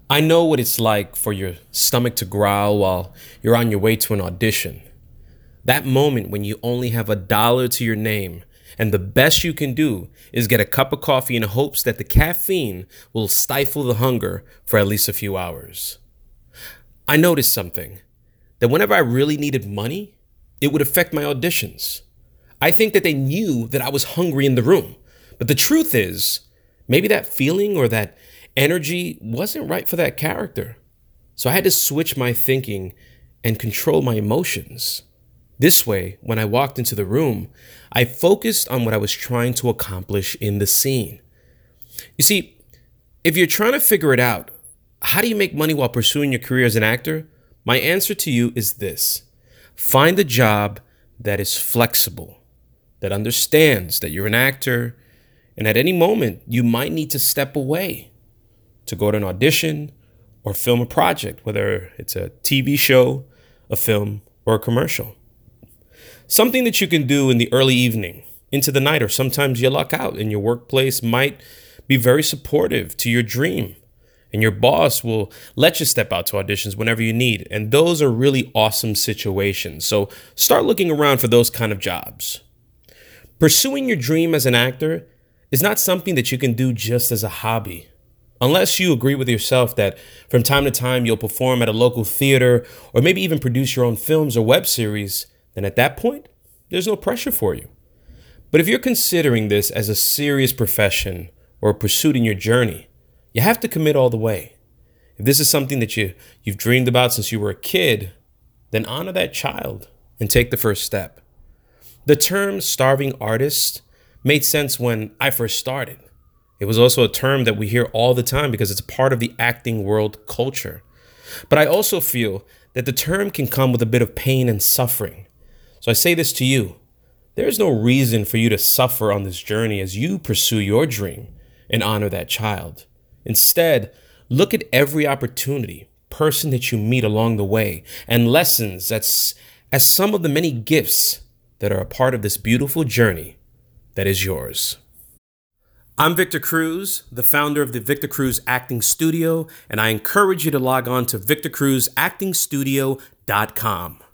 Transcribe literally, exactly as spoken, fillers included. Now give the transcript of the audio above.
I know what it's like for your stomach to growl while you're on your way to an audition. That moment when you only have a dollar to your name and the best you can do is get a cup of coffee in hopes that the caffeine will stifle the hunger for at least a few hours. I noticed something, that whenever I really needed money, it would affect my auditions. I think that they knew that I was hungry in the room, but the truth is, maybe that feeling or that energy wasn't right for that character. So I had to switch my thinking and control my emotions. This way, when I walked into the room, I focused on what I was trying to accomplish in the scene. You see, if you're trying to figure it out, how do you make money while pursuing your career as an actor? My answer to you is this: find a job that is flexible, that understands that you're an actor, and at any moment you might need to step away to go to an audition or film a project, whether it's a T V show, a film, or a commercial. Something that you can do in the early evening, into the night, or sometimes you luck out and your workplace might be very supportive to your dream. And your boss will let you step out to auditions whenever you need. And those are really awesome situations. So start looking around for those kind of jobs. Pursuing your dream as an actor is not something that you can do just as a hobby. Unless you agree with yourself that from time to time you'll perform at a local theater or maybe even produce your own films or web series, then at that point, there's no pressure for you. But if you're considering this as a serious profession or a pursuit in your journey, you have to commit all the way. If this is something that you, you've dreamed about since you were a kid, then honor that child and take the first step. The term starving artist made sense when I first started. It was also a term that we hear all the time because it's part of the acting world culture. But I also feel that the term can come with a bit of pain and suffering. So I say this to you: there is no reason for you to suffer on this journey as you pursue your dream and honor that child. Instead, look at every opportunity, person that you meet along the way, and lessons as, as some of the many gifts that are a part of this beautiful journey that is yours. I'm Victor Cruz, the founder of the Victor Cruz Acting Studio, and I encourage you to log on to victor cruz acting studio dot com.